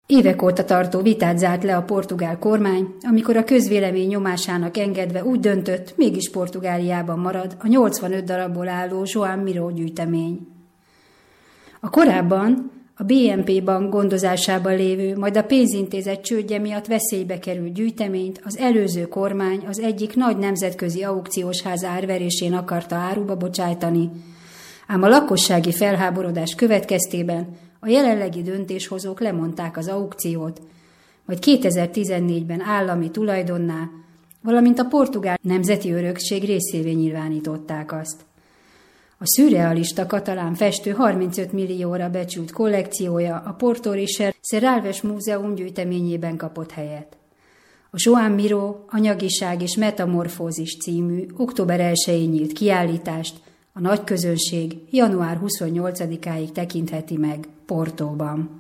Évek óta tartó vitát zárt le a portugál kormány, amikor a közvélemény nyomásának engedve úgy döntött, mégis Portugáliában marad a 85 darabból álló João Miró gyűjtemény. A korábban a BNP bank gondozásában lévő, majd a pénzintézet csődje miatt veszélybe került gyűjteményt az előző kormány az egyik nagy nemzetközi aukciós ház árverésén akarta áruba bocsájtani, ám a lakossági felháborodás következtében a jelenlegi döntéshozók lemondták az aukciót, majd 2014-ben állami tulajdonná, valamint a portugál nemzeti örökség részévé nyilvánították azt. A szürrealista katalán festő 35 millióra becsült kollekciója a Porto Richer Serralves Múzeum gyűjteményében kapott helyet. A João Miró Anyagiság és metamorfózis című október 1-én nyílt kiállítást a nagy közönség január 28-áig tekintheti meg Portóban.